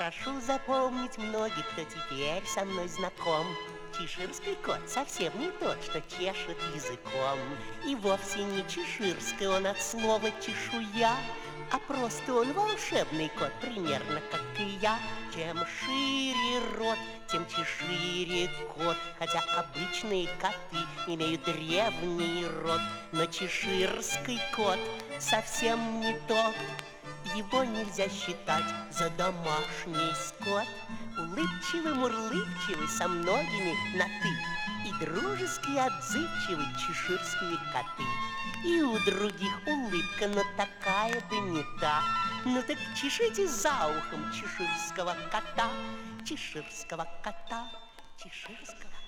Прошу запомнить многих, кто теперь со мной знаком. Чеширский кот совсем не тот, что чешет языком. И вовсе не чеширский он от слова чешуя, а просто он волшебный кот, примерно как и я. Чем шире рот, тем чешире кот. Хотя обычные коты имеют древний рот, но чеширский кот совсем не тот. Его нельзя считать за домашний скот. Улыбчивый, мурлыбчивый, со многими на «ты», и дружески отзывчивый чеширские коты. И у других улыбка, но такая да не та. Ну так чешите за ухом чеширского кота, чеширского кота, чеширского кота.